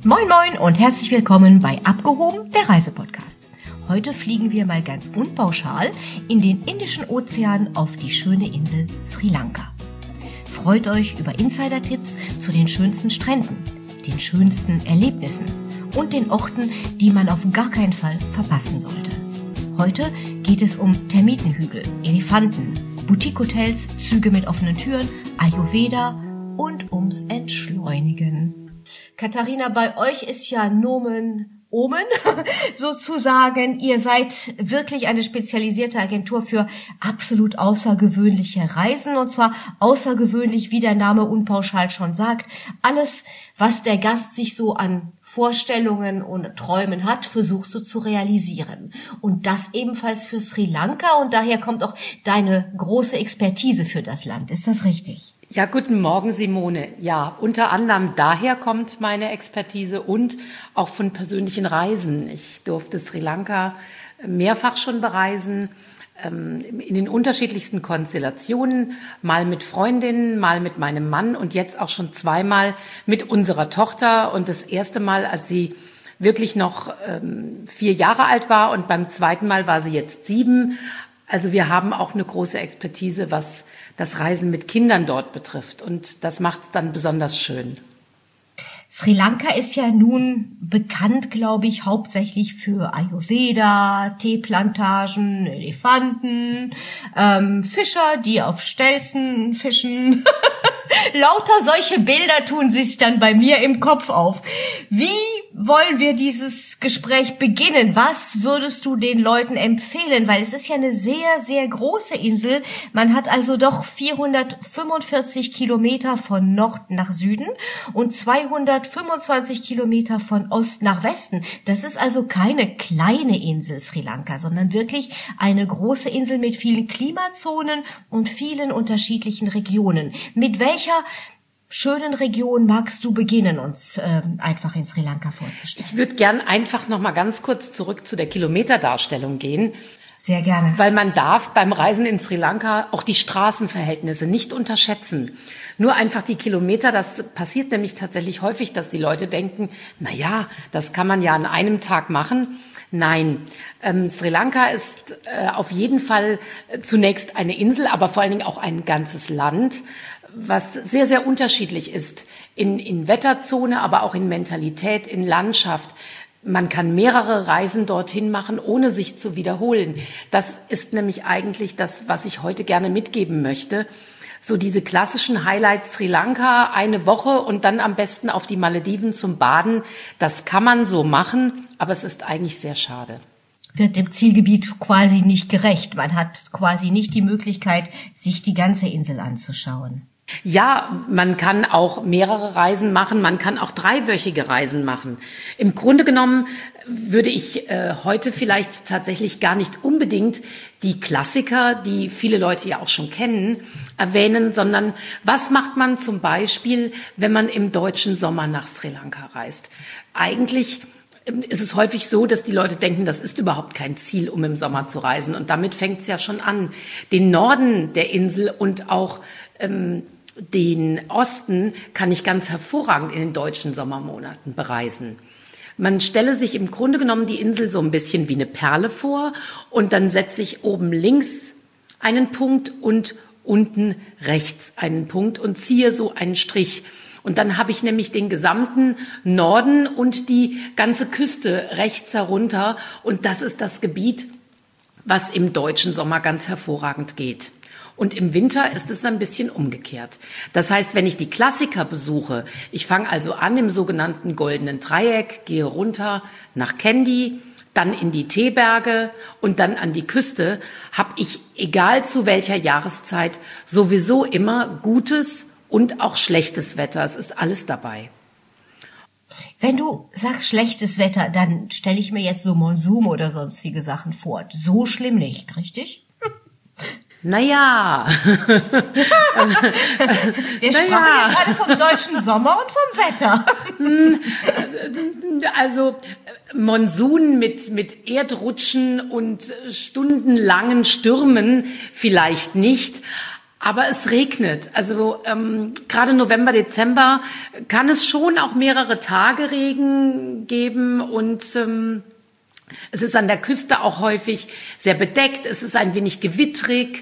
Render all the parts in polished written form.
Moin Moin und herzlich willkommen bei Abgehoben, der Reisepodcast. Heute fliegen wir mal ganz unpauschal in den Indischen Ozean auf die schöne Insel Sri Lanka. Freut euch über Insider-Tipps zu den schönsten Stränden, den schönsten Erlebnissen und den Orten, die man auf gar keinen Fall verpassen sollte. Heute geht es um Termitenhügel, Elefanten, Boutique-Hotels, Züge mit offenen Türen, Ayurveda und ums Entschleunigen. Katharina, bei euch ist ja Nomen Omen sozusagen. Ihr seid wirklich eine spezialisierte Agentur für absolut außergewöhnliche Reisen, und zwar außergewöhnlich, wie der Name unpauschal schon sagt. Alles, was der Gast sich so an Vorstellungen und Träumen hat, versuchst du zu realisieren. Und das ebenfalls für Sri Lanka, und daher kommt auch deine große Expertise für das Land. Ist das richtig? Ja, guten Morgen, Simone. Ja, unter anderem daher kommt meine Expertise und auch von persönlichen Reisen. Ich durfte Sri Lanka mehrfach schon bereisen, in den unterschiedlichsten Konstellationen, mal mit Freundinnen, mal mit meinem Mann und jetzt auch schon zweimal mit unserer Tochter. Und das erste Mal, als sie wirklich noch 4 Jahre alt war, und beim zweiten Mal war sie jetzt 7. Also wir haben auch eine große Expertise, was das Reisen mit Kindern dort betrifft. Und das macht es dann besonders schön. Sri Lanka ist ja nun bekannt, glaube ich, hauptsächlich für Ayurveda, Teeplantagen, Elefanten, Fischer, die auf Stelzen fischen. Lauter solche Bilder tun sich dann bei mir im Kopf auf. Wie wollen wir dieses Gespräch beginnen? Was würdest du den Leuten empfehlen? Weil es ist ja eine sehr, sehr große Insel. Man hat also doch 445 Kilometer von Nord nach Süden und 225 Kilometer von Ost nach Westen. Das ist also keine kleine Insel, Sri Lanka, sondern wirklich eine große Insel mit vielen Klimazonen und vielen unterschiedlichen Regionen. Mit welcher schönen Region magst du beginnen, uns einfach in Sri Lanka vorzustellen? Ich würde gern einfach noch mal ganz kurz zurück zu der Kilometerdarstellung gehen. Sehr gerne. Weil man darf beim Reisen in Sri Lanka auch die Straßenverhältnisse nicht unterschätzen. Nur einfach die Kilometer, das passiert nämlich tatsächlich häufig, dass die Leute denken, na ja, das kann man ja an einem Tag machen. Nein, Sri Lanka ist auf jeden Fall zunächst eine Insel, aber vor allen Dingen auch ein ganzes Land, was sehr, sehr unterschiedlich ist in Wetterzone, aber auch in Mentalität, in Landschaft. Man kann mehrere Reisen dorthin machen, ohne sich zu wiederholen. Das ist nämlich eigentlich das, was ich heute gerne mitgeben möchte. So diese klassischen Highlights Sri Lanka, eine Woche und dann am besten auf die Malediven zum Baden. Das kann man so machen, aber es ist eigentlich sehr schade. Wird dem Zielgebiet quasi nicht gerecht. Man hat quasi nicht die Möglichkeit, sich die ganze Insel anzuschauen. Ja, man kann auch mehrere Reisen machen, man kann auch 3-wöchige Reisen machen. Im Grunde genommen würde ich heute vielleicht tatsächlich gar nicht unbedingt die Klassiker, die viele Leute ja auch schon kennen, erwähnen, sondern was macht man zum Beispiel, wenn man im deutschen Sommer nach Sri Lanka reist? Eigentlich ist es häufig so, dass die Leute denken, das ist überhaupt kein Ziel, um im Sommer zu reisen. Und damit fängt es ja schon an. Den Norden der Insel und auch den Osten kann ich ganz hervorragend in den deutschen Sommermonaten bereisen. Man stelle sich im Grunde genommen die Insel so ein bisschen wie eine Perle vor und dann setze ich oben links einen Punkt und unten rechts einen Punkt und ziehe so einen Strich. Und dann habe ich nämlich den gesamten Norden und die ganze Küste rechts herunter. Und das ist das Gebiet, was im deutschen Sommer ganz hervorragend geht. Und im Winter ist es ein bisschen umgekehrt. Das heißt, wenn ich die Klassiker besuche, ich fange also an im sogenannten Goldenen Dreieck, gehe runter nach Kandy, dann in die Teeberge und dann an die Küste, habe ich, egal zu welcher Jahreszeit, sowieso immer gutes und auch schlechtes Wetter. Es ist alles dabei. Wenn du sagst schlechtes Wetter, dann stelle ich mir jetzt so Monsun oder sonstige Sachen vor. So schlimm nicht, richtig? Naja. Wir sprachen ja gerade vom deutschen Sommer und vom Wetter. Also Monsun mit Erdrutschen und stundenlangen Stürmen vielleicht nicht, Aber es regnet. Also gerade November, Dezember kann es schon auch mehrere Tage Regen geben und es ist an der Küste auch häufig sehr bedeckt. Es ist ein wenig gewittrig.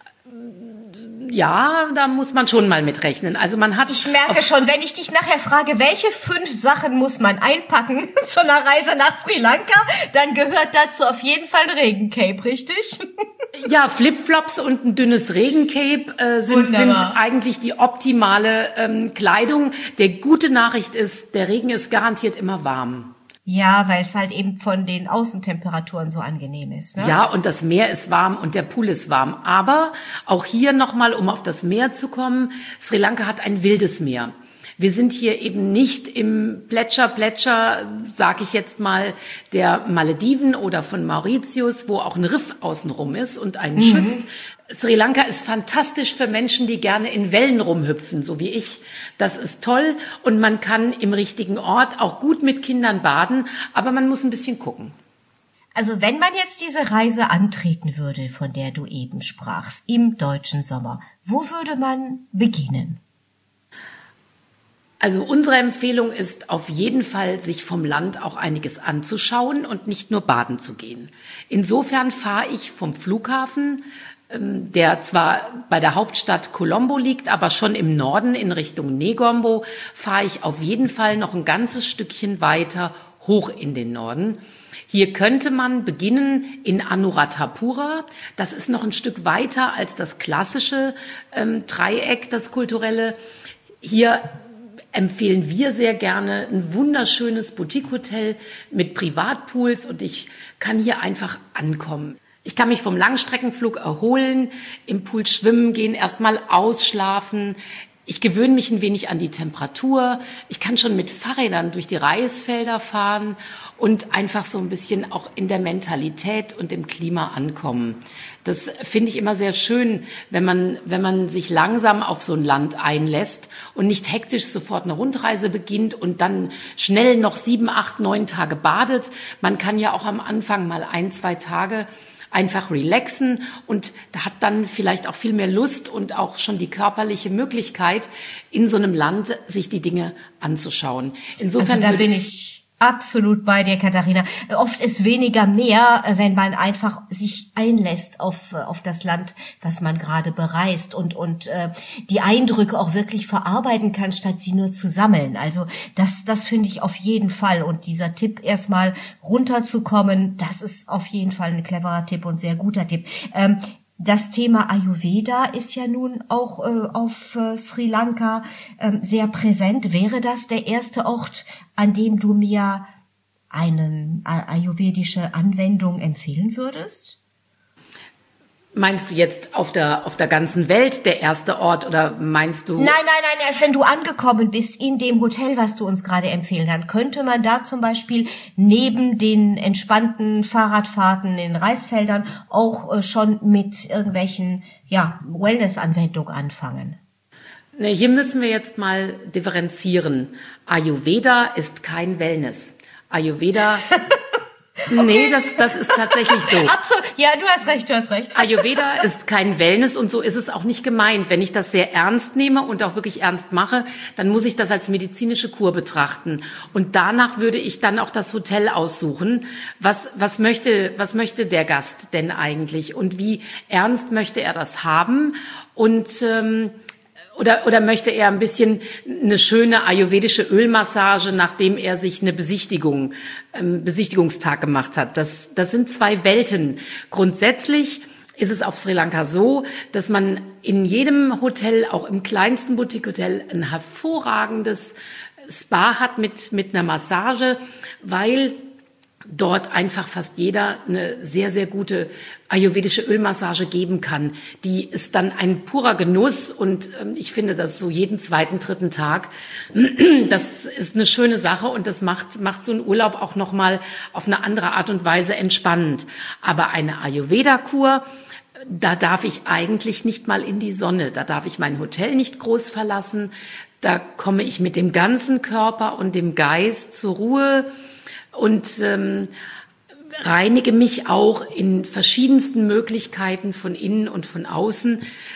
Ja, da muss man schon mal mitrechnen. Also man hat. Ich merke schon, wenn ich dich nachher frage, welche 5 Sachen muss man einpacken zu einer Reise nach Sri Lanka, dann gehört dazu auf jeden Fall ein Regencape, richtig? Ja, Flipflops und ein dünnes Regencape sind eigentlich die optimale Kleidung. Der gute Nachricht ist, der Regen ist garantiert immer warm. Ja, weil es halt eben von den Außentemperaturen so angenehm ist. Ne? Ja, und das Meer ist warm und der Pool ist warm. Aber auch hier nochmal, um auf das Meer zu kommen, Sri Lanka hat ein wildes Meer. Wir sind hier eben nicht im Plätscher, sag ich jetzt mal, der Malediven oder von Mauritius, wo auch ein Riff außenrum ist und einen schützt. Sri Lanka ist fantastisch für Menschen, die gerne in Wellen rumhüpfen, so wie ich. Das ist toll und man kann im richtigen Ort auch gut mit Kindern baden, aber man muss ein bisschen gucken. Also wenn man jetzt diese Reise antreten würde, von der du eben sprachst, im deutschen Sommer, wo würde man beginnen? Also unsere Empfehlung ist auf jeden Fall, sich vom Land auch einiges anzuschauen und nicht nur baden zu gehen. Insofern fahre ich vom Flughafen, der zwar bei der Hauptstadt Colombo liegt, aber schon im Norden in Richtung Negombo, fahre ich auf jeden Fall noch ein ganzes Stückchen weiter hoch in den Norden. Hier könnte man beginnen in Anuradhapura. Das ist noch ein Stück weiter als das klassische Dreieck, das kulturelle. Hier empfehlen wir sehr gerne ein wunderschönes Boutique-Hotel mit Privatpools und ich kann hier einfach ankommen. Ich kann mich vom Langstreckenflug erholen, im Pool schwimmen gehen, erstmal ausschlafen. Ich gewöhne mich ein wenig an die Temperatur. Ich kann schon mit Fahrrädern durch die Reisfelder fahren und einfach so ein bisschen auch in der Mentalität und im Klima ankommen. Das finde ich immer sehr schön, wenn man sich langsam auf so ein Land einlässt und nicht hektisch sofort eine Rundreise beginnt und dann schnell noch 7, 8, 9 Tage badet. Man kann ja auch am Anfang mal 1, 2 Tage einfach relaxen und da hat dann vielleicht auch viel mehr Lust und auch schon die körperliche Möglichkeit, in so einem Land sich die Dinge anzuschauen. Insofern also da bin ich absolut bei dir, Katharina. Oft ist weniger mehr, wenn man einfach sich einlässt auf das Land, was man gerade bereist und die Eindrücke auch wirklich verarbeiten kann, statt sie nur zu sammeln. Also das finde ich auf jeden Fall. Und dieser Tipp, erstmal runterzukommen, das ist auf jeden Fall ein cleverer Tipp und sehr guter Tipp. Das Thema Ayurveda ist ja nun auch auf Sri Lanka sehr präsent. Wäre das der erste Ort, an dem du mir eine ayurvedische Anwendung empfehlen würdest? Meinst du jetzt auf der ganzen Welt der erste Ort oder meinst du? Nein, erst wenn du angekommen bist in dem Hotel, was du uns gerade empfehlen hast, könnte man da zum Beispiel neben den entspannten Fahrradfahrten in Reisfeldern auch schon mit irgendwelchen Wellness-Anwendungen anfangen? Ne, hier müssen wir jetzt mal differenzieren. Ayurveda ist kein Wellness. Ayurveda Okay. Nee, das ist tatsächlich so. Absolut. Ja, du hast recht. Ayurveda ist kein Wellness und so ist es auch nicht gemeint. Wenn ich das sehr ernst nehme und auch wirklich ernst mache, dann muss ich das als medizinische Kur betrachten. Und danach würde ich dann auch das Hotel aussuchen. Was möchte der Gast denn eigentlich? Und wie ernst möchte er das haben? Und Oder möchte er ein bisschen eine schöne ayurvedische Ölmassage, nachdem er sich eine Besichtigungstag gemacht hat? Das sind 2 Welten. Grundsätzlich ist es auf Sri Lanka so, dass man in jedem Hotel, auch im kleinsten Boutique-Hotel, ein hervorragendes Spa hat mit einer Massage, weil dort einfach fast jeder eine sehr, sehr gute ayurvedische Ölmassage geben kann. Die ist dann ein purer Genuss und ich finde das so jeden 2., 3. Tag. Das ist eine schöne Sache und das macht so einen Urlaub auch nochmal auf eine andere Art und Weise entspannend. Aber eine Ayurveda-Kur, da darf ich eigentlich nicht mal in die Sonne. Da darf ich mein Hotel nicht groß verlassen. Da komme ich mit dem ganzen Körper und dem Geist zur Ruhe und reinige mich auch in verschiedensten Möglichkeiten von innen und von außen.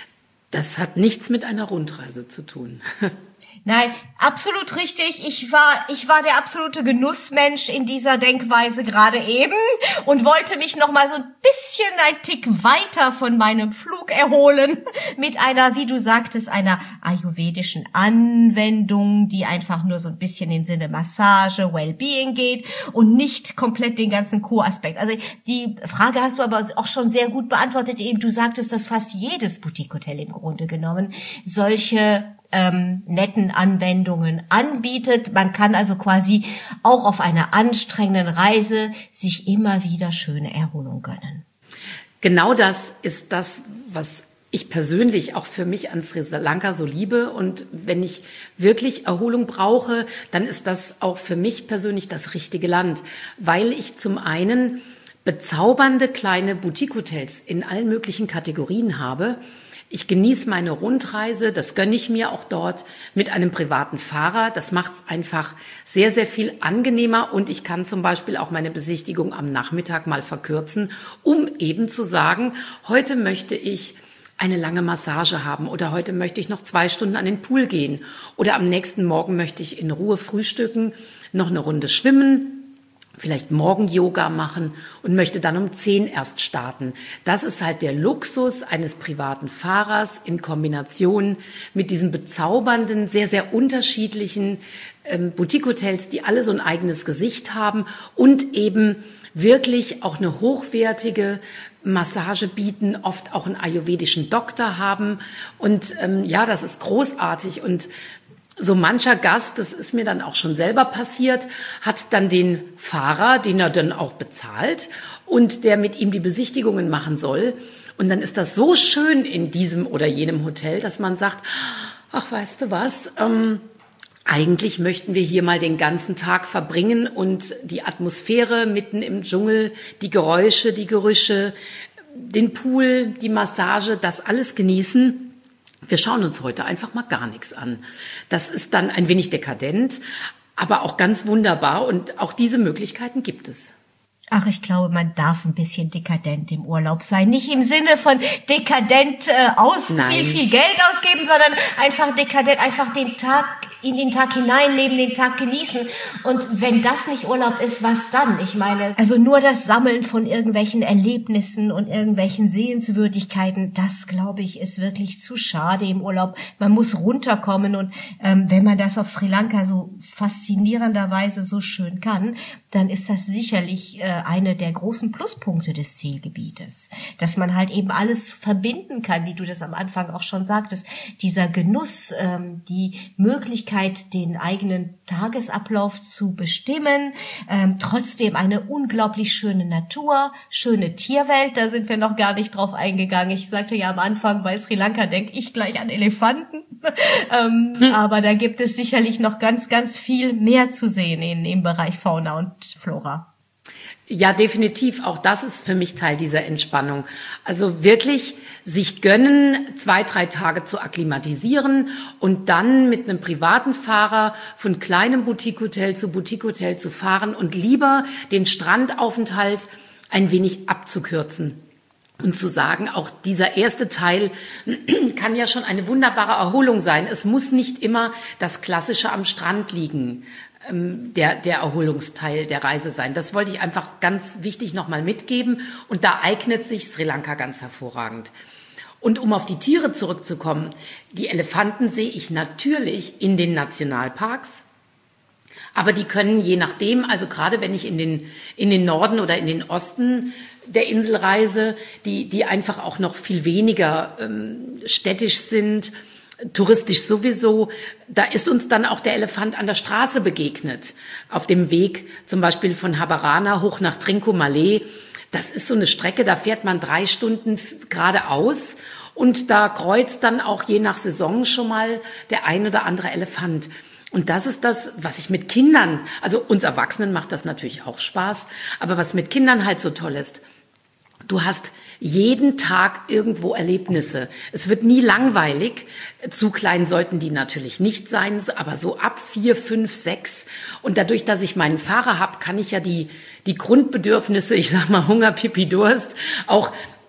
Das hat nichts mit einer Rundreise zu tun. Nein, absolut richtig. Ich war der absolute Genussmensch in dieser Denkweise gerade eben und wollte mich noch mal so ein bisschen ein Tick weiter von meinem Flug erholen mit einer, wie du sagtest, einer ayurvedischen Anwendung, die einfach nur so ein bisschen in Sinne Massage, Wellbeing geht und nicht komplett den ganzen Co-Aspekt. Also die Frage hast du aber auch schon sehr gut beantwortet. Eben, du sagtest, dass fast jedes Boutique-Hotel im Grunde genommen solche netten Anwendungen anbietet. Man kann also quasi auch auf einer anstrengenden Reise sich immer wieder schöne Erholung gönnen. Genau das ist das, was ich persönlich auch für mich an Sri Lanka so liebe. Und wenn ich wirklich Erholung brauche, dann ist das auch für mich persönlich das richtige Land, weil ich zum einen bezaubernde kleine Boutique-Hotels in allen möglichen Kategorien habe. Ich genieße meine Rundreise, das gönne ich mir auch dort mit einem privaten Fahrer. Das macht es einfach sehr, sehr viel angenehmer und ich kann zum Beispiel auch meine Besichtigung am Nachmittag mal verkürzen, um eben zu sagen, heute möchte ich eine lange Massage haben oder heute möchte ich noch 2 Stunden an den Pool gehen oder am nächsten Morgen möchte ich in Ruhe frühstücken, noch eine Runde schwimmen, vielleicht Morgen-Yoga machen und möchte dann um 10 erst starten. Das ist halt der Luxus eines privaten Fahrers in Kombination mit diesen bezaubernden, sehr, sehr unterschiedlichen Boutique-Hotels, die alle so ein eigenes Gesicht haben und eben wirklich auch eine hochwertige Massage bieten, oft auch einen ayurvedischen Doktor haben. Und ja, das ist großartig und so mancher Gast, das ist mir dann auch schon selber passiert, hat dann den Fahrer, den er dann auch bezahlt und der mit ihm die Besichtigungen machen soll. Und dann ist das so schön in diesem oder jenem Hotel, dass man sagt, ach, weißt du was, eigentlich möchten wir hier mal den ganzen Tag verbringen und die Atmosphäre mitten im Dschungel, die Geräusche, die Gerüche, den Pool, die Massage, das alles genießen. Wir schauen uns heute einfach mal gar nichts an. Das ist dann ein wenig dekadent, aber auch ganz wunderbar und auch diese Möglichkeiten gibt es. Ach, ich glaube, man darf ein bisschen dekadent im Urlaub sein. Nicht im Sinne von dekadent viel Geld ausgeben, sondern einfach dekadent, einfach den Tag in den Tag hineinleben, den Tag genießen. Und wenn das nicht Urlaub ist, was dann? Ich meine, also nur das Sammeln von irgendwelchen Erlebnissen und irgendwelchen Sehenswürdigkeiten, das, glaube ich, ist wirklich zu schade im Urlaub. Man muss runterkommen und wenn man das auf Sri Lanka so faszinierenderweise so schön kann, dann ist das sicherlich eine der großen Pluspunkte des Zielgebietes, dass man halt eben alles verbinden kann, wie du das am Anfang auch schon sagtest, dieser Genuss, die Möglichkeit, den eigenen Tagesablauf zu bestimmen, trotzdem eine unglaublich schöne Natur, schöne Tierwelt, da sind wir noch gar nicht drauf eingegangen. Ich sagte ja am Anfang, bei Sri Lanka denke ich gleich an Elefanten, aber da gibt es sicherlich noch ganz, ganz viel mehr zu sehen im Bereich Fauna und Flora. Ja, definitiv. Auch das ist für mich Teil dieser Entspannung. Also wirklich sich gönnen, 2-3 Tage zu akklimatisieren und dann mit einem privaten Fahrer von kleinem Boutique-Hotel zu fahren und lieber den Strandaufenthalt ein wenig abzukürzen. Und zu sagen, auch dieser erste Teil kann ja schon eine wunderbare Erholung sein. Es muss nicht immer das Klassische am Strand liegen, der Erholungsteil der Reise sein. Das wollte ich einfach ganz wichtig nochmal mitgeben. Und da eignet sich Sri Lanka ganz hervorragend. Und um auf die Tiere zurückzukommen, die Elefanten sehe ich natürlich in den Nationalparks. Aber die können je nachdem, also gerade wenn ich in den Norden oder in den Osten der Insel reise, die einfach auch noch viel weniger städtisch sind, touristisch sowieso, da ist uns dann auch der Elefant an der Straße begegnet. Auf dem Weg zum Beispiel von Habarana hoch nach Trincomalee. Das ist so eine Strecke, da fährt man 3 Stunden geradeaus und da kreuzt dann auch je nach Saison schon mal der ein oder andere Elefant. Und das ist das, was ich mit Kindern, also uns Erwachsenen macht das natürlich auch Spaß, aber was mit Kindern halt so toll ist, du hast jeden Tag irgendwo Erlebnisse. Es wird nie langweilig. Zu klein sollten die natürlich nicht sein, aber so ab 4, 5, 6. Und dadurch, dass ich meinen Fahrer habe, kann ich ja die Grundbedürfnisse, ich sag mal Hunger, Pipi, Durst, auch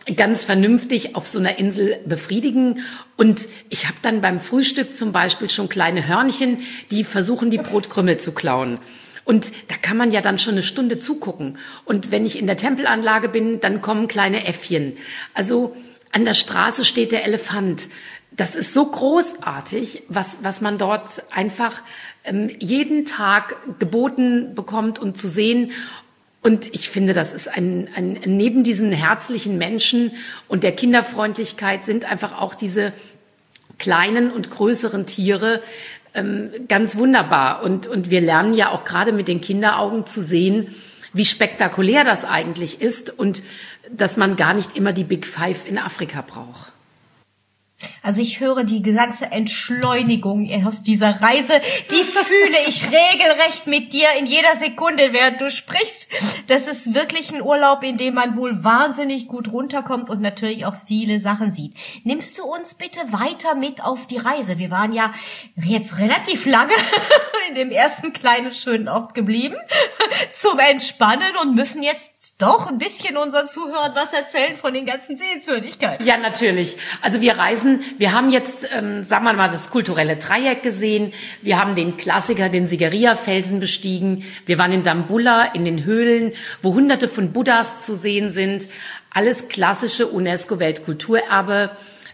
ganz vernünftig auf so einer Insel befriedigen. Und ich habe dann beim Frühstück zum Beispiel schon kleine Hörnchen, die versuchen, die Brotkrümel zu klauen. Und da kann man ja dann schon eine Stunde zugucken. Und wenn ich in der Tempelanlage bin, dann kommen kleine Äffchen. Also an der Straße steht der Elefant. Das ist so großartig, was man dort einfach jeden Tag geboten bekommt und zu sehen. Und ich finde, das ist neben diesen herzlichen Menschen und der Kinderfreundlichkeit sind einfach auch diese kleinen und größeren Tiere ganz wunderbar. Und wir lernen ja auch gerade mit den Kinderaugen zu sehen, wie spektakulär das eigentlich ist und dass man gar nicht immer die Big Five in Afrika braucht. Also ich höre die ganze Entschleunigung aus dieser Reise, die fühle ich regelrecht mit dir in jeder Sekunde, während du sprichst. Das ist wirklich ein Urlaub, in dem man wohl wahnsinnig gut runterkommt und natürlich auch viele Sachen sieht. Nimmst du uns bitte weiter mit auf die Reise? Wir waren ja jetzt relativ lange in dem ersten kleinen schönen Ort geblieben zum Entspannen und müssen jetzt doch ein bisschen unseren Zuhörern was erzählen von den ganzen Sehenswürdigkeiten. Ja, natürlich. Also wir haben jetzt, sagen wir mal, das kulturelle Dreieck gesehen. Wir haben den Klassiker, den Sigiriya-Felsen bestiegen. Wir waren in Dambulla, in den Höhlen, wo Hunderte von Buddhas zu sehen sind. Alles klassische UNESCO-Weltkulturerbe.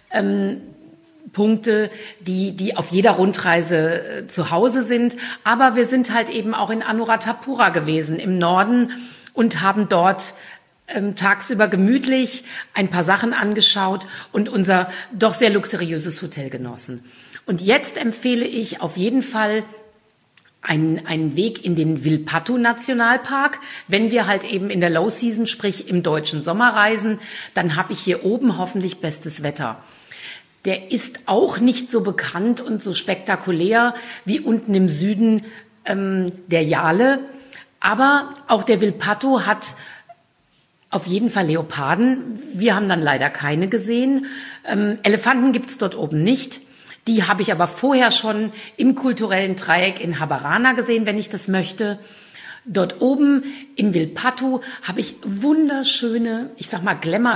Punkte, die auf jeder Rundreise zu Hause sind. Aber wir sind halt eben auch in Anuradhapura gewesen, im Norden, und haben dort tagsüber gemütlich ein paar Sachen angeschaut und unser doch sehr luxuriöses Hotel genossen. Und jetzt empfehle ich auf jeden Fall einen Weg in den Vilpattu-Nationalpark. Wenn wir halt eben in der Low Season, sprich im deutschen Sommer reisen, dann habe ich hier oben hoffentlich bestes Wetter. Der ist auch nicht so bekannt und so spektakulär wie unten im Süden der Yale. Aber auch der Vilpattu hat auf jeden Fall Leoparden. Wir haben dann leider keine gesehen. Elefanten gibt es dort oben nicht. Die habe ich aber vorher schon im kulturellen Dreieck in Habarana gesehen, wenn ich das möchte. Dort oben im Vilpattu habe ich wunderschöne, ich sag mal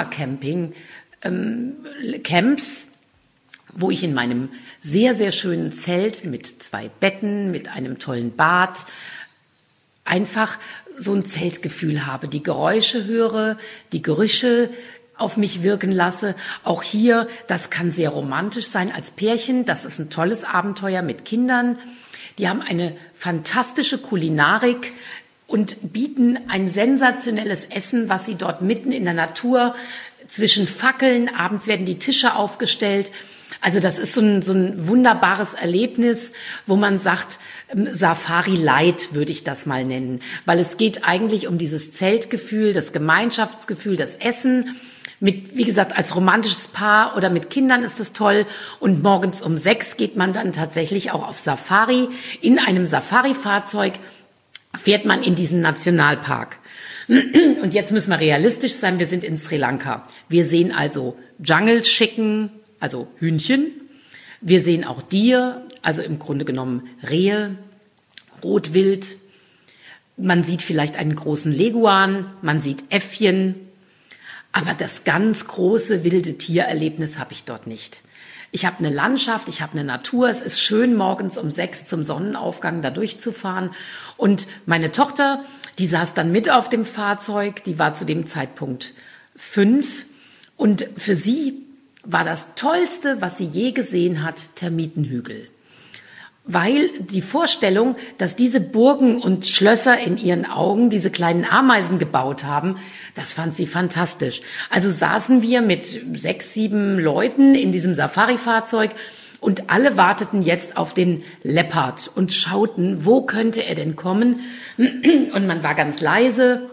Glamour-Camping-Camps, wo ich in meinem sehr, sehr schönen Zelt mit 2 Betten, mit einem tollen Bad einfach so ein Zeltgefühl habe, die Geräusche höre, die Gerüche auf mich wirken lasse. Auch hier, das kann sehr romantisch sein als Pärchen. Das ist ein tolles Abenteuer mit Kindern. Die haben eine fantastische Kulinarik und bieten ein sensationelles Essen, was sie dort mitten in der Natur zwischen Fackeln, abends werden die Tische aufgestellt. Also das ist so ein wunderbares Erlebnis, wo man sagt, Safari Light würde ich das mal nennen, weil es geht eigentlich um dieses Zeltgefühl, das Gemeinschaftsgefühl, das Essen. Mit, wie gesagt, als romantisches Paar oder mit Kindern ist das toll. Und morgens um 6 geht man dann tatsächlich auch auf Safari. In einem Safari-Fahrzeug fährt man in diesen Nationalpark. Und jetzt müssen wir realistisch sein, wir sind in Sri Lanka. Wir sehen also Jungle Chicken, also Hühnchen. Wir sehen auch Deer, also im Grunde genommen Rehe, Rotwild. Man sieht vielleicht einen großen Leguan, man sieht Äffchen. Aber das ganz große wilde Tiererlebnis habe ich dort nicht. Ich habe eine Landschaft, ich habe eine Natur. Es ist schön, morgens um 6 zum Sonnenaufgang da durchzufahren. Und meine Tochter, die saß dann mit auf dem Fahrzeug, die war zu dem Zeitpunkt 5. Und für sie war das Tollste, was sie je gesehen hat, Termitenhügel. Weil die Vorstellung, dass diese Burgen und Schlösser in ihren Augen diese kleinen Ameisen gebaut haben, das fand sie fantastisch. Also saßen wir mit 6, 7 Leuten in diesem Safari-Fahrzeug und alle warteten jetzt auf den Leopard und schauten, wo könnte er denn kommen? Und man war ganz leise.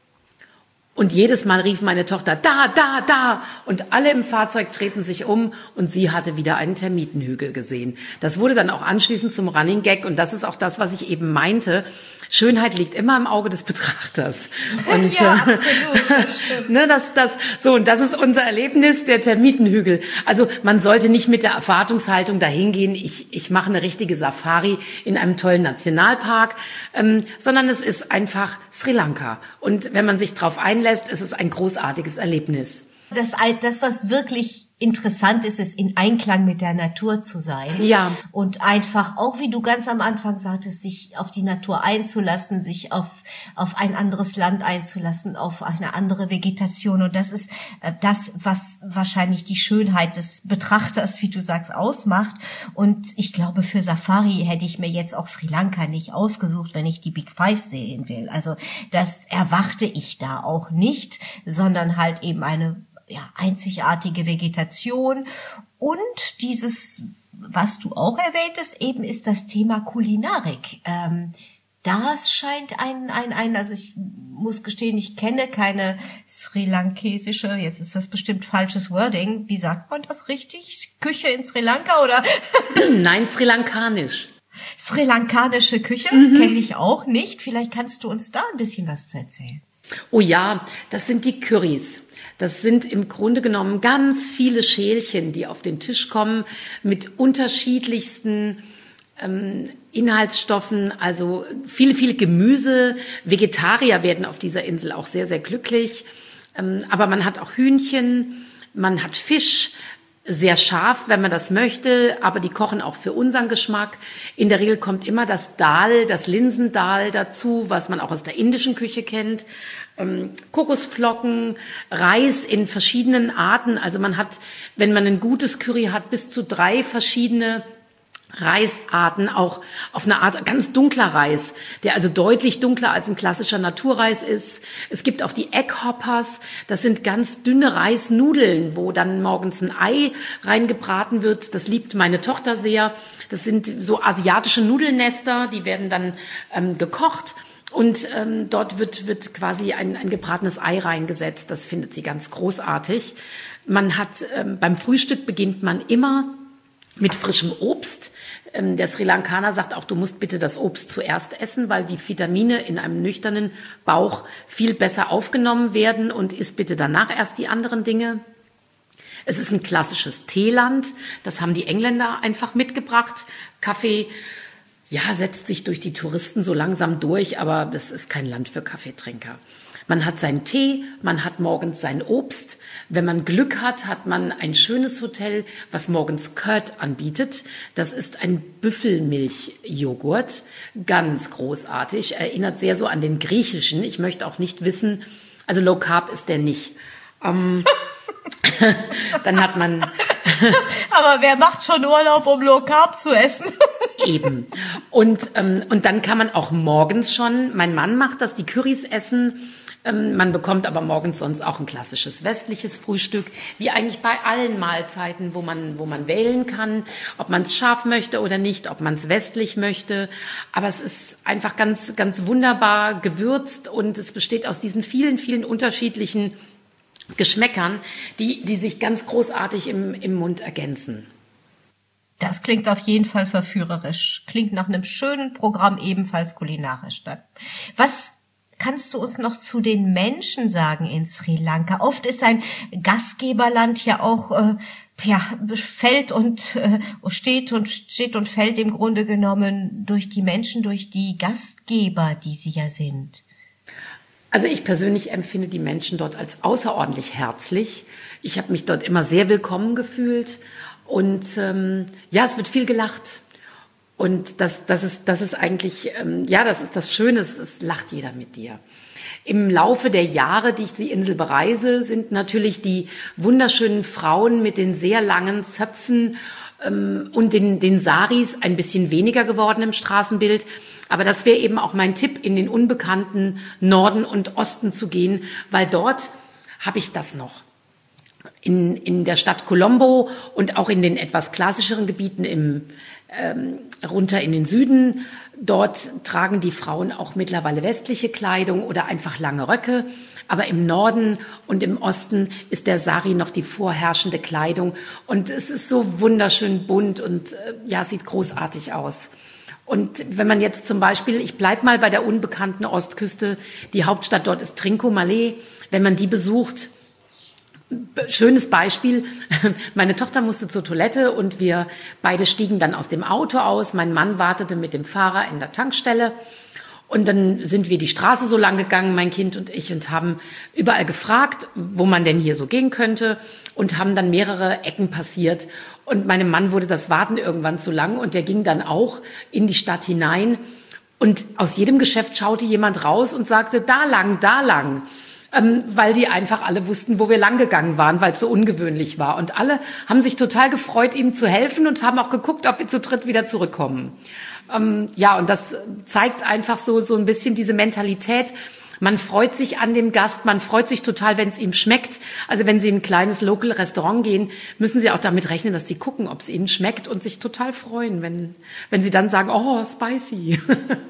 Und jedes Mal rief meine Tochter, da, da, da. Und alle im Fahrzeug drehten sich um und sie hatte wieder einen Termitenhügel gesehen. Das wurde dann auch anschließend zum Running Gag und das ist auch das, was ich eben meinte. Schönheit liegt immer im Auge des Betrachters. Und, ja, absolut, das stimmt. Und das ist unser Erlebnis, der Termitenhügel. Also man sollte nicht mit der Erwartungshaltung dahin gehen, ich mache eine richtige Safari in einem tollen Nationalpark, sondern es ist einfach Sri Lanka. Und wenn man sich darauf einlässt, ist es ein großartiges Erlebnis. Das, was wirklich interessant ist, ist in Einklang mit der Natur zu sein. Ja. Und einfach, auch wie du ganz am Anfang sagtest, sich auf die Natur einzulassen, sich auf ein anderes Land einzulassen, auf eine andere Vegetation. Und das ist das, was wahrscheinlich die Schönheit des Betrachters, wie du sagst, ausmacht. Und ich glaube, für Safari hätte ich mir jetzt auch Sri Lanka nicht ausgesucht, wenn ich die Big Five sehen will. Also das erwarte ich da auch nicht, sondern halt eben eine einzigartige Vegetation und dieses, was du auch erwähntest, eben ist das Thema Kulinarik. Das scheint also ich muss gestehen, ich kenne keine sri-lankesische, jetzt ist das bestimmt falsches Wording, wie sagt man das richtig? Küche in Sri Lanka oder? Nein, sri-lankanisch. Sri-lankanische Küche kenne ich auch nicht. Vielleicht kannst du uns da ein bisschen was zu erzählen. Oh ja, das sind die Currys. Das sind im Grunde genommen ganz viele Schälchen, die auf den Tisch kommen mit unterschiedlichsten Inhaltsstoffen, also viele Gemüse. Vegetarier werden auf dieser Insel auch sehr, sehr glücklich. Aber man hat auch Hühnchen, man hat Fisch, sehr scharf, wenn man das möchte, aber die kochen auch für unseren Geschmack. In der Regel kommt immer das Dal, das Linsendal dazu, was man auch aus der indischen Küche kennt. Kokosflocken, Reis in verschiedenen Arten. Also man hat, wenn man ein gutes Curry hat, bis zu 3 verschiedene Reisarten, auch auf eine Art ganz dunkler Reis, der also deutlich dunkler als ein klassischer Naturreis ist. Es gibt auch die Egghoppers, das sind ganz dünne Reisnudeln, wo dann morgens ein Ei reingebraten wird. Das liebt meine Tochter sehr. Das sind so asiatische Nudelnester, die werden dann gekocht. Und dort wird quasi ein gebratenes Ei reingesetzt. Das findet sie ganz großartig. Man hat beim Frühstück beginnt man immer mit frischem Obst. Der Sri Lankaner sagt auch, du musst bitte das Obst zuerst essen, weil die Vitamine in einem nüchternen Bauch viel besser aufgenommen werden, und isst bitte danach erst die anderen Dinge. Es ist ein klassisches Teeland. Das haben die Engländer einfach mitgebracht. Kaffee, ja, setzt sich durch die Touristen so langsam durch, aber das ist kein Land für Kaffeetrinker. Man hat seinen Tee, man hat morgens sein Obst. Wenn man Glück hat, hat man ein schönes Hotel, was morgens Curd anbietet. Das ist ein Büffelmilchjoghurt, ganz großartig, erinnert sehr so an den griechischen. Ich möchte auch nicht wissen, also Low Carb ist der nicht. Dann hat man... Aber wer macht schon Urlaub, um Low Carb zu essen? Eben. Und dann kann man auch morgens schon, mein Mann macht das, die Currys essen. Man bekommt aber morgens sonst auch ein klassisches westliches Frühstück, wie eigentlich bei allen Mahlzeiten, wo man wählen kann, ob man es scharf möchte oder nicht, ob man es westlich möchte. Aber es ist einfach ganz, ganz wunderbar gewürzt, und es besteht aus diesen vielen unterschiedlichen Geschmäckern, die sich ganz großartig im Mund ergänzen. Das klingt auf jeden Fall verführerisch. Klingt nach einem schönen Programm, ebenfalls kulinarisch. Was kannst du uns noch zu den Menschen sagen in Sri Lanka? Oft ist ein Gastgeberland ja auch fällt und steht und fällt im Grunde genommen durch die Menschen, durch die Gastgeber, die sie ja sind. Also ich persönlich empfinde die Menschen dort als außerordentlich herzlich. Ich habe mich dort immer sehr willkommen gefühlt, und es wird viel gelacht. Und das ist eigentlich, das ist das Schöne, es lacht jeder mit dir. Im Laufe der Jahre, die ich die Insel bereise, sind natürlich die wunderschönen Frauen mit den sehr langen Zöpfen und den Saris ein bisschen weniger geworden im Straßenbild. Aber das wäre eben auch mein Tipp, in den unbekannten Norden und Osten zu gehen, weil dort habe ich das noch. In der Stadt Colombo und auch in den etwas klassischeren Gebieten runter in den Süden, dort tragen die Frauen auch mittlerweile westliche Kleidung oder einfach lange Röcke. Aber im Norden und im Osten ist der Sari noch die vorherrschende Kleidung. Und es ist so wunderschön bunt und sieht großartig aus. Und wenn man jetzt zum Beispiel, ich bleib mal bei der unbekannten Ostküste, die Hauptstadt dort ist Trincomalee, wenn man die besucht, schönes Beispiel, meine Tochter musste zur Toilette und wir beide stiegen dann aus dem Auto aus. Mein Mann wartete mit dem Fahrer in der Tankstelle Und dann sind wir die Straße so lang gegangen, mein Kind und ich, und haben überall gefragt, wo man denn hier so gehen könnte, und haben dann mehrere Ecken passiert. Und meinem Mann wurde das Warten irgendwann zu lang, und der ging dann auch in die Stadt hinein. Und aus jedem Geschäft schaute jemand raus und sagte, da lang. Weil die einfach alle wussten, wo wir lang gegangen waren, weil es so ungewöhnlich war. Und alle haben sich total gefreut, ihm zu helfen, und haben auch geguckt, ob wir zu dritt wieder zurückkommen. Ja, und das zeigt einfach so ein bisschen diese Mentalität. Man freut sich an dem Gast, man freut sich total, wenn es ihm schmeckt. Also wenn Sie in ein kleines Local-Restaurant gehen, müssen Sie auch damit rechnen, dass die gucken, ob es ihnen schmeckt, und sich total freuen, wenn Sie dann sagen, oh, spicy.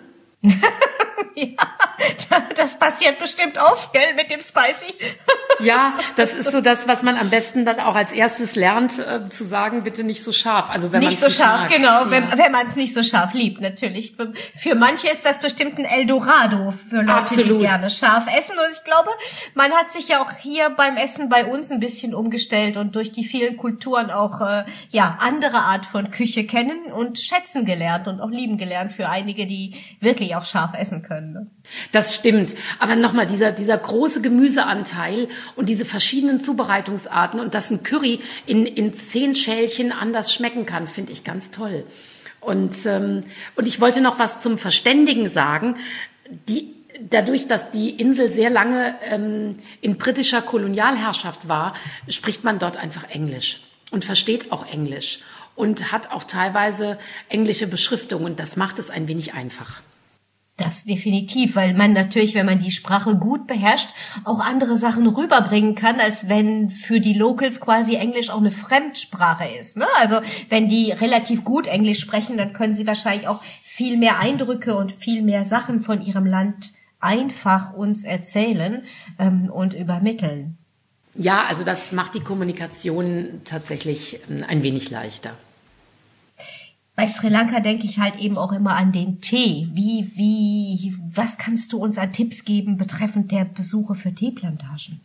Ja, das passiert bestimmt oft, gell, mit dem Spicy. Ja, das ist so das, was man am besten dann auch als erstes lernt, zu sagen, bitte nicht so scharf. Also wenn nicht so scharf, mag. Genau, ja. wenn man es nicht so scharf liebt, natürlich. Für manche ist das bestimmt ein Eldorado, für Leute, Absolut. die gerne scharf essen. Und ich glaube, man hat sich ja auch hier beim Essen bei uns ein bisschen umgestellt und durch die vielen Kulturen auch andere Art von Küche kennen und schätzen gelernt und auch lieben gelernt für einige, die wirklich auch scharf essen können. Ne? Das stimmt. Aber nochmal, dieser große Gemüseanteil und diese verschiedenen Zubereitungsarten, und dass ein Curry in 10 Schälchen anders schmecken kann, finde ich ganz toll. Und ich wollte noch was zum Verständigen sagen. Dadurch, dass die Insel sehr lange in britischer Kolonialherrschaft war, spricht man dort einfach Englisch und versteht auch Englisch und hat auch teilweise englische Beschriftungen. Und das macht es ein wenig einfach. Das definitiv, weil man natürlich, wenn man die Sprache gut beherrscht, auch andere Sachen rüberbringen kann, als wenn für die Locals quasi Englisch auch eine Fremdsprache ist. Ne? Also wenn die relativ gut Englisch sprechen, dann können sie wahrscheinlich auch viel mehr Eindrücke und viel mehr Sachen von ihrem Land einfach uns erzählen und übermitteln. Ja, also das macht die Kommunikation tatsächlich ein wenig leichter. Bei Sri Lanka denke ich halt eben auch immer an den Tee. Was kannst du uns an Tipps geben betreffend der Besuche für Teeplantagen?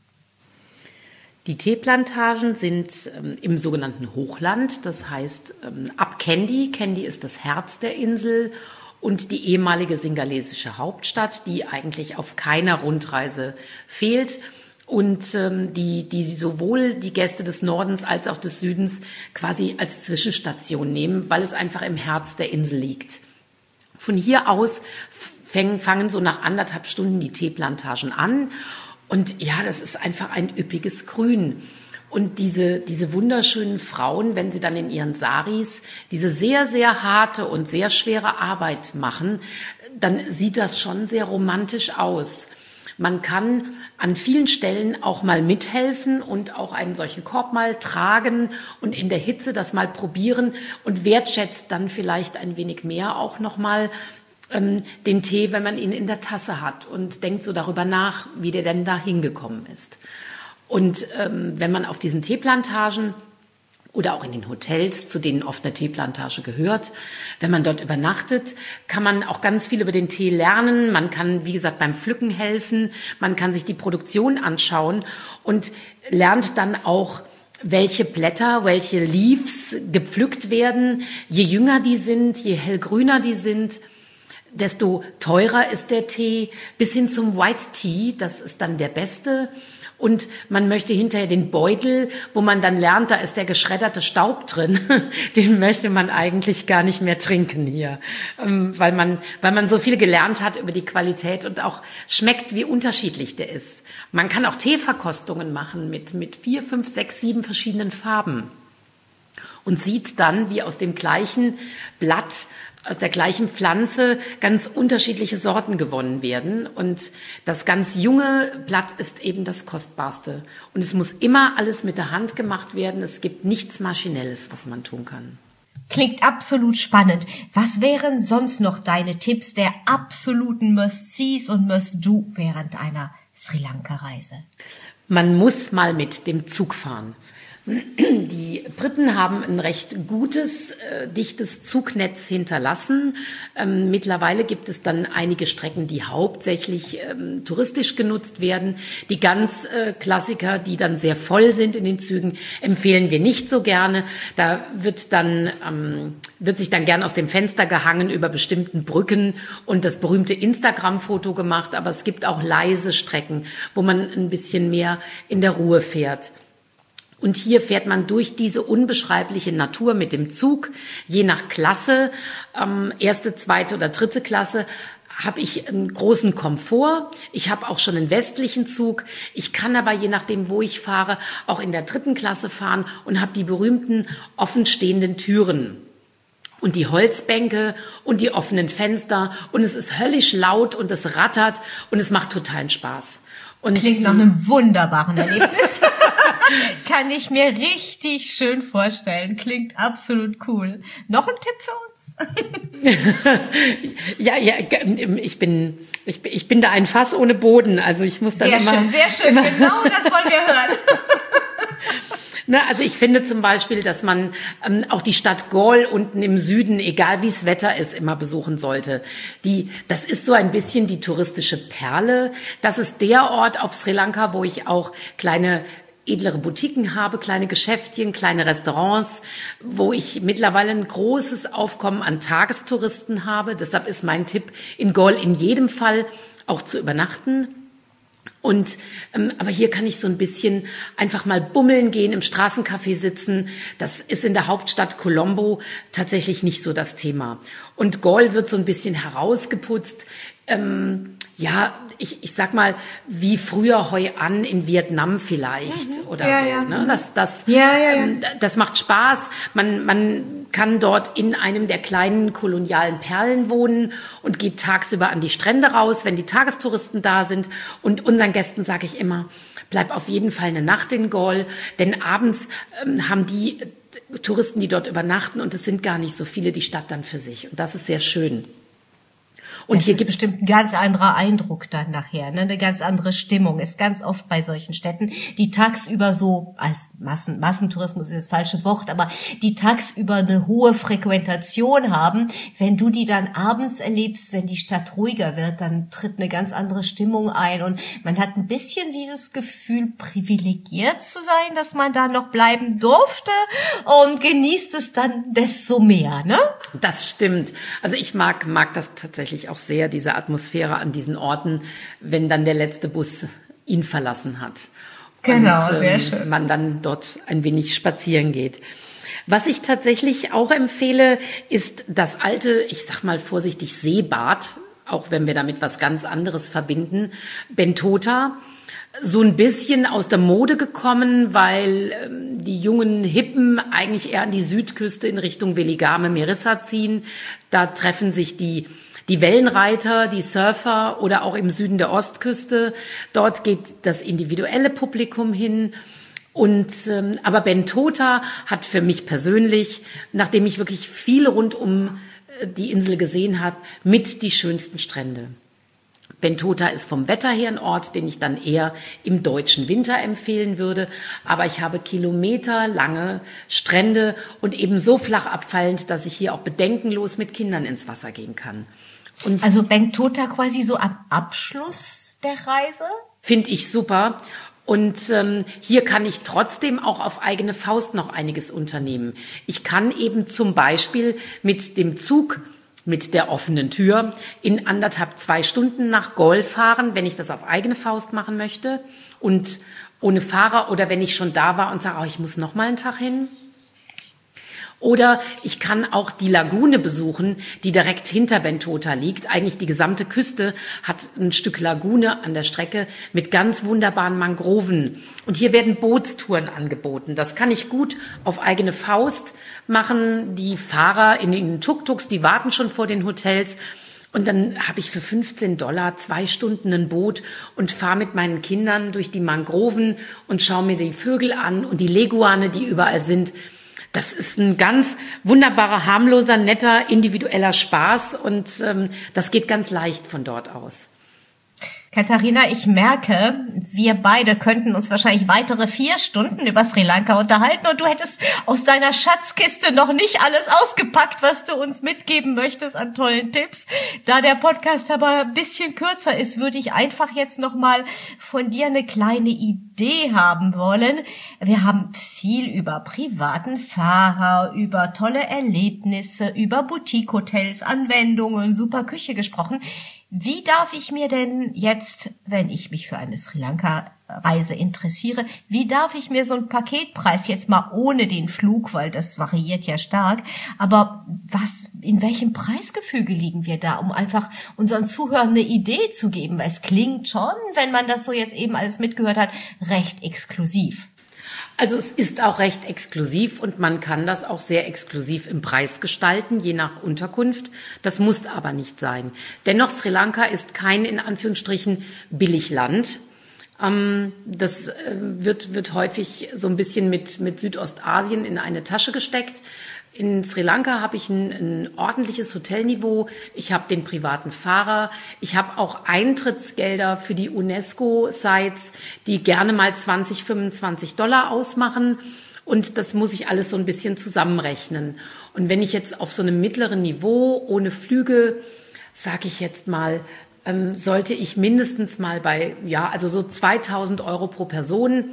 Die Teeplantagen sind im sogenannten Hochland, das heißt ab Kandy. Kandy ist das Herz der Insel und die ehemalige singalesische Hauptstadt, die eigentlich auf keiner Rundreise fehlt. Und die sowohl die Gäste des Nordens als auch des Südens quasi als Zwischenstation nehmen, weil es einfach im Herz der Insel liegt. Von hier aus fangen so nach 1,5 Stunden die Teeplantagen an. Und ja, das ist einfach ein üppiges Grün. Und diese wunderschönen Frauen, wenn sie dann in ihren Saris diese sehr, sehr harte und sehr schwere Arbeit machen, dann sieht das schon sehr romantisch aus. Man kann an vielen Stellen auch mal mithelfen und auch einen solchen Korb mal tragen und in der Hitze das mal probieren und wertschätzt dann vielleicht ein wenig mehr auch nochmal den Tee, wenn man ihn in der Tasse hat und denkt so darüber nach, wie der denn da hingekommen ist. Und wenn man auf diesen Teeplantagen oder auch in den Hotels, zu denen oft eine Teeplantage gehört. Wenn man dort übernachtet, kann man auch ganz viel über den Tee lernen. Man kann, wie gesagt, beim Pflücken helfen. Man kann sich die Produktion anschauen und lernt dann auch, welche Blätter, welche Leaves gepflückt werden. Je jünger die sind, je hellgrüner die sind, desto teurer ist der Tee, bis hin zum White Tea. Das ist dann der beste. Und man möchte hinterher den Beutel, wo man dann lernt, da ist der geschredderte Staub drin, den möchte man eigentlich gar nicht mehr trinken hier, weil man so viel gelernt hat über die Qualität und auch schmeckt, wie unterschiedlich der ist. Man kann auch Teeverkostungen machen mit 4, 5, 6, 7 verschiedenen Farben und sieht dann, wie aus dem gleichen Blatt, aus der gleichen Pflanze ganz unterschiedliche Sorten gewonnen werden. Und das ganz junge Blatt ist eben das Kostbarste. Und es muss immer alles mit der Hand gemacht werden. Es gibt nichts Maschinelles, was man tun kann. Klingt absolut spannend. Was wären sonst noch deine Tipps der absoluten Must-Sees und Must-Do während einer Sri Lanka-Reise? Man muss mal mit dem Zug fahren. Die Briten haben ein recht gutes, dichtes Zugnetz hinterlassen. Mittlerweile gibt es dann einige Strecken, die hauptsächlich touristisch genutzt werden. Die ganz Klassiker, die dann sehr voll sind in den Zügen, empfehlen wir nicht so gerne. Da wird sich dann gern aus dem Fenster gehangen über bestimmten Brücken und das berühmte Instagram-Foto gemacht. Aber es gibt auch leise Strecken, wo man ein bisschen mehr in der Ruhe fährt. Und hier fährt man durch diese unbeschreibliche Natur mit dem Zug, je nach Klasse, erste, zweite oder dritte Klasse, habe ich einen großen Komfort. Ich habe auch schon einen westlichen Zug. Ich kann aber, je nachdem, wo ich fahre, auch in der dritten Klasse fahren und habe die berühmten offenstehenden Türen. Und die Holzbänke und die offenen Fenster. Und es ist höllisch laut und es rattert und es macht totalen Spaß. Und klingt nach einem wunderbaren Erlebnis. Kann ich mir richtig schön vorstellen. Klingt absolut cool. Noch ein Tipp für uns? Ja, ich bin da ein Fass ohne Boden. Also ich muss dann sehr schön. Genau das wollen wir hören. Also ich finde zum Beispiel, dass man auch die Stadt Galle unten im Süden, egal wie es Wetter ist, immer besuchen sollte. Das ist so ein bisschen die touristische Perle. Das ist der Ort auf Sri Lanka, wo ich auch kleine edlere Boutiquen habe, kleine Geschäftchen, kleine Restaurants, wo ich mittlerweile ein großes Aufkommen an Tagestouristen habe. Deshalb ist mein Tipp, in Galle in jedem Fall auch zu übernachten. Und aber hier kann ich so ein bisschen einfach mal bummeln gehen, im Straßencafé sitzen. Das ist in der Hauptstadt Colombo tatsächlich nicht so das Thema. Und Galle wird so ein bisschen herausgeputzt. Ich sag mal, wie früher Hoi An in Vietnam vielleicht oder so. Ja. Ne? Das macht Spaß. Man kann dort in einem der kleinen kolonialen Perlen wohnen und geht tagsüber an die Strände raus, wenn die Tagestouristen da sind. Und unseren Gästen sage ich immer, bleib auf jeden Fall eine Nacht in Galle, denn abends haben die Touristen, die dort übernachten, und es sind gar nicht so viele, die Stadt dann für sich. Und das ist sehr schön. Und hier gibt bestimmt ein ganz anderer Eindruck dann nachher, ne? Eine ganz andere Stimmung. Ist ganz oft bei solchen Städten, die tagsüber so, als Massentourismus ist das falsche Wort, aber die tagsüber eine hohe Frequentation haben. Wenn du die dann abends erlebst, wenn die Stadt ruhiger wird, dann tritt eine ganz andere Stimmung ein und man hat ein bisschen dieses Gefühl, privilegiert zu sein, dass man da noch bleiben durfte und genießt es dann desto mehr, ne? Das stimmt. Also ich mag das tatsächlich auch sehr, diese Atmosphäre an diesen Orten, wenn dann der letzte Bus ihn verlassen hat. Genau, und, sehr schön. Man dann dort ein wenig spazieren geht. Was ich tatsächlich auch empfehle, ist das alte, ich sag mal vorsichtig, Seebad, auch wenn wir damit was ganz anderes verbinden, Bentota. So ein bisschen aus der Mode gekommen, weil die jungen Hippen eigentlich eher an die Südküste in Richtung Weligame, Merissa ziehen. Da treffen sich die Wellenreiter, die Surfer oder auch im Süden der Ostküste. Dort geht das individuelle Publikum hin. Aber Bentota hat für mich persönlich, nachdem ich wirklich viel rund um die Insel gesehen habe, mit die schönsten Strände. Bentota ist vom Wetter her ein Ort, den ich dann eher im deutschen Winter empfehlen würde. Aber ich habe kilometerlange Strände und eben so flach abfallend, dass ich hier auch bedenkenlos mit Kindern ins Wasser gehen kann. Und also Bentota quasi so am Abschluss der Reise? Finde ich super. Und hier kann ich trotzdem auch auf eigene Faust noch einiges unternehmen. Ich kann eben zum Beispiel mit dem Zug, mit der offenen Tür, in 1,5-2 Stunden nach Galle fahren, wenn ich das auf eigene Faust machen möchte und ohne Fahrer, oder wenn ich schon da war und sage, ich muss noch mal einen Tag hin. Oder ich kann auch die Lagune besuchen, die direkt hinter Bentota liegt. Eigentlich die gesamte Küste hat ein Stück Lagune an der Strecke mit ganz wunderbaren Mangroven. Und hier werden Bootstouren angeboten. Das kann ich gut auf eigene Faust machen. Die Fahrer in den Tuk-Tuks, die warten schon vor den Hotels. Und dann habe ich für $15 2 Stunden ein Boot und fahre mit meinen Kindern durch die Mangroven und schaue mir die Vögel an und die Leguane, die überall sind. Das ist ein ganz wunderbarer, harmloser, netter, individueller Spaß und das geht ganz leicht von dort aus. Katharina, ich merke, wir beide könnten uns wahrscheinlich weitere 4 Stunden über Sri Lanka unterhalten und du hättest aus deiner Schatzkiste noch nicht alles ausgepackt, was du uns mitgeben möchtest an tollen Tipps. Da der Podcast aber ein bisschen kürzer ist, würde ich einfach jetzt nochmal von dir eine kleine Idee haben wollen. Wir haben viel über privaten Fahrer, über tolle Erlebnisse, über Boutique-Hotels, Anwendungen, super Küche gesprochen. Wie darf ich mir denn jetzt, wenn ich mich für eine Sri Lanka-Reise interessiere, wie darf ich mir so einen Paketpreis jetzt mal ohne den Flug, weil das variiert ja stark, aber in welchem Preisgefüge liegen wir da, um einfach unseren Zuhörern eine Idee zu geben? Weil es klingt schon, wenn man das so jetzt eben alles mitgehört hat, recht exklusiv. Also es ist auch recht exklusiv und man kann das auch sehr exklusiv im Preis gestalten, je nach Unterkunft. Das muss aber nicht sein. Dennoch, Sri Lanka ist kein, in Anführungsstrichen, Billigland. Das wird häufig so ein bisschen mit Südostasien in eine Tasche gesteckt. In Sri Lanka habe ich ein ordentliches Hotelniveau, ich habe den privaten Fahrer, ich habe auch Eintrittsgelder für die UNESCO-Sites, die gerne mal $20-25 ausmachen und das muss ich alles so ein bisschen zusammenrechnen. Und wenn ich jetzt auf so einem mittleren Niveau ohne Flüge, sage ich jetzt mal, sollte ich mindestens mal bei, also so 2.000 € pro Person.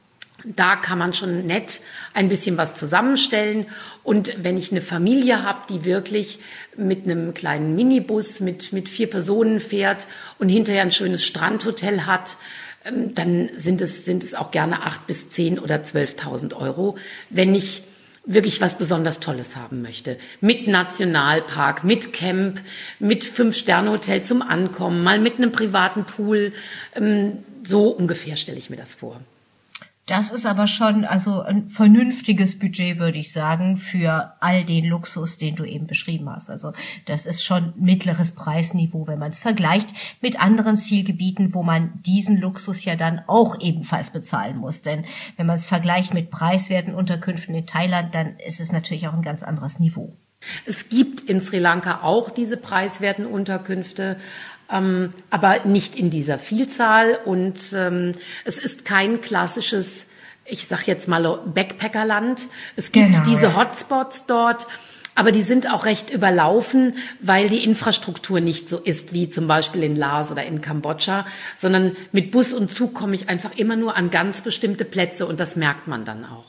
Da kann man schon nett ein bisschen was zusammenstellen. Und wenn ich eine Familie habe, die wirklich mit einem kleinen Minibus mit 4 Personen fährt und hinterher ein schönes Strandhotel hat, dann sind es auch gerne 8.000 bis 10.000 oder 12.000 €, wenn ich wirklich was besonders Tolles haben möchte. Mit Nationalpark, mit Camp, mit 5-Sterne-Hotel zum Ankommen, mal mit einem privaten Pool. So ungefähr stelle ich mir das vor. Das ist aber schon also ein vernünftiges Budget, würde ich sagen, für all den Luxus, den du eben beschrieben hast. Also das ist schon mittleres Preisniveau, wenn man es vergleicht mit anderen Zielgebieten, wo man diesen Luxus ja dann auch ebenfalls bezahlen muss. Denn wenn man es vergleicht mit preiswerten Unterkünften in Thailand, dann ist es natürlich auch ein ganz anderes Niveau. Es gibt in Sri Lanka auch diese preiswerten Unterkünfte, aber nicht in dieser Vielzahl und es ist kein klassisches, ich sag jetzt mal Backpackerland. Es gibt diese Hotspots dort, aber die sind auch recht überlaufen, weil die Infrastruktur nicht so ist wie zum Beispiel in Laos oder in Kambodscha, sondern mit Bus und Zug komme ich einfach immer nur an ganz bestimmte Plätze und das merkt man dann auch.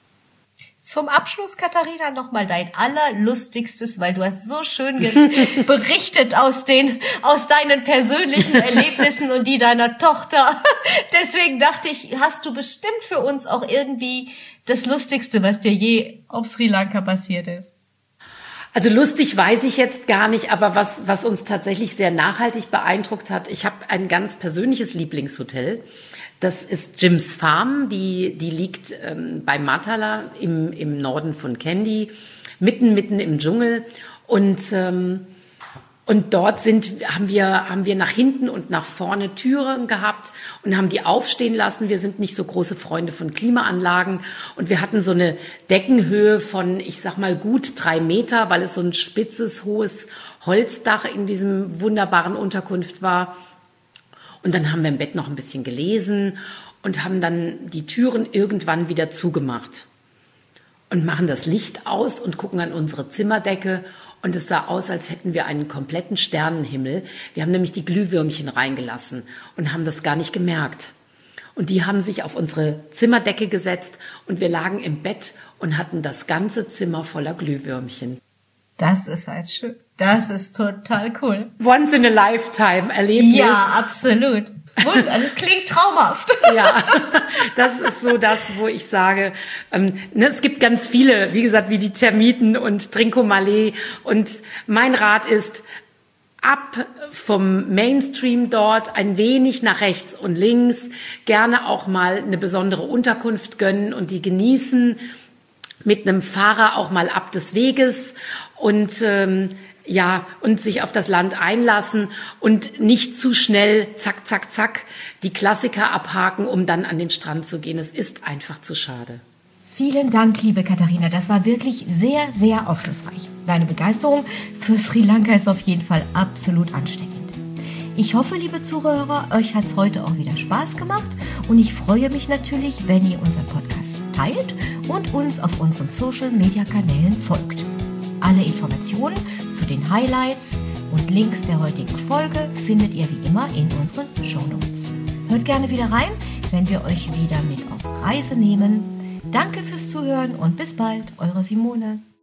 Zum Abschluss, Katharina, nochmal dein allerlustigstes, weil du hast so schön berichtet aus deinen persönlichen Erlebnissen und die deiner Tochter. Deswegen dachte ich, hast du bestimmt für uns auch irgendwie das Lustigste, was dir je auf Sri Lanka passiert ist. Also lustig weiß ich jetzt gar nicht, aber was uns tatsächlich sehr nachhaltig beeindruckt hat, ich habe ein ganz persönliches Lieblingshotel. Das ist Jim's Farm, die liegt bei Matala im Norden von Kandy, mitten im Dschungel und dort haben wir nach hinten und nach vorne Türen gehabt und haben die aufstehen lassen. Wir sind nicht so große Freunde von Klimaanlagen und wir hatten so eine Deckenhöhe von, ich sag mal, gut 3 Meter, weil es so ein spitzes, hohes Holzdach in diesem wunderbaren Unterkunft war. Und dann haben wir im Bett noch ein bisschen gelesen und haben dann die Türen irgendwann wieder zugemacht und machen das Licht aus und gucken an unsere Zimmerdecke. Und es sah aus, als hätten wir einen kompletten Sternenhimmel. Wir haben nämlich die Glühwürmchen reingelassen und haben das gar nicht gemerkt. Und die haben sich auf unsere Zimmerdecke gesetzt und wir lagen im Bett und hatten das ganze Zimmer voller Glühwürmchen. Das ist halt schön. Das ist total cool. Once in a lifetime Erlebnis. Ja, absolut. Also klingt traumhaft. Ja, das ist so das, wo ich sage, es gibt ganz viele, wie gesagt, wie die Termiten und Trincomalee. Und mein Rat ist, ab vom Mainstream dort, ein wenig nach rechts und links, gerne auch mal eine besondere Unterkunft gönnen und die genießen, mit einem Fahrer auch mal ab des Weges und sich auf das Land einlassen und nicht zu schnell, zack, zack, zack, die Klassiker abhaken, um dann an den Strand zu gehen. Es ist einfach zu schade. Vielen Dank, liebe Katharina. Das war wirklich sehr, sehr aufschlussreich. Deine Begeisterung für Sri Lanka ist auf jeden Fall absolut ansteckend. Ich hoffe, liebe Zuhörer, euch hat es heute auch wieder Spaß gemacht und ich freue mich natürlich, wenn ihr unseren Podcast teilt und uns auf unseren Social-Media-Kanälen folgt. Alle Informationen zu den Highlights und Links der heutigen Folge findet ihr wie immer in unseren Shownotes. Hört gerne wieder rein, wenn wir euch wieder mit auf Reise nehmen. Danke fürs Zuhören und bis bald, eure Simone.